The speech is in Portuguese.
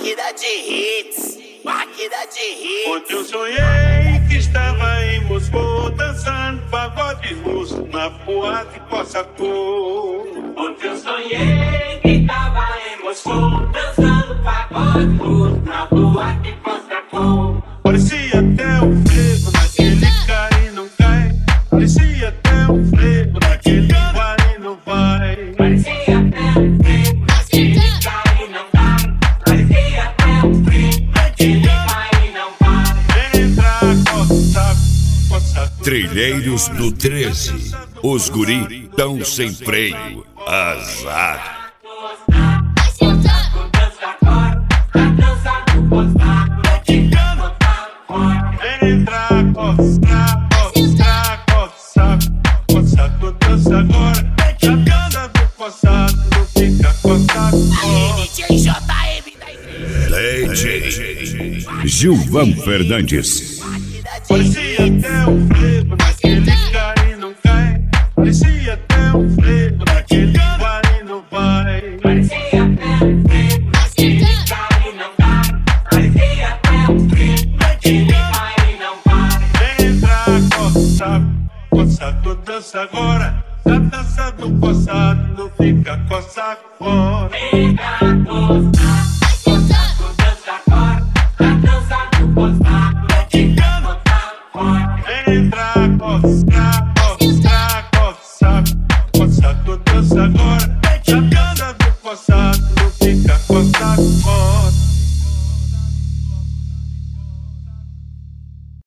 Máquina de hits, máquina de hits. Ontem eu sonhei que estava em Moscou, dançando pagode russo na boate Cossacô. Ontem eu sonhei que estava em Moscou, dançando pagode russo na boate Cossacô. Parecia até um frevo naquele cai e não cai. Parecia até um frevo naquele vai e não vai. Parecia até um frevo naquele cai e não vai. Parecia até um frevo naquele vai e não vai. Vem entrar, Cossacô, Cossacô. Trilheiros do 13, os guri tão sem freio, azar. Vem entrar, Cossacô, Cossacô, dança agora. Na casa do Cossacô, não fica Cossacô. DJ JM da igreja. DJ Gilvan Fernandes. Parecia até um frevo naquele cai e não cai. Parecia até um frevo naquele vai e não vai. Parecia até um frevo naquele cai e não vai. Parecia até um frevo naquele vai e não vai. Vem entrar, Cossacô, Cossacô, dança agora. Na dança do Cossacô, não fica Cossacô fora. Fica Cossacô.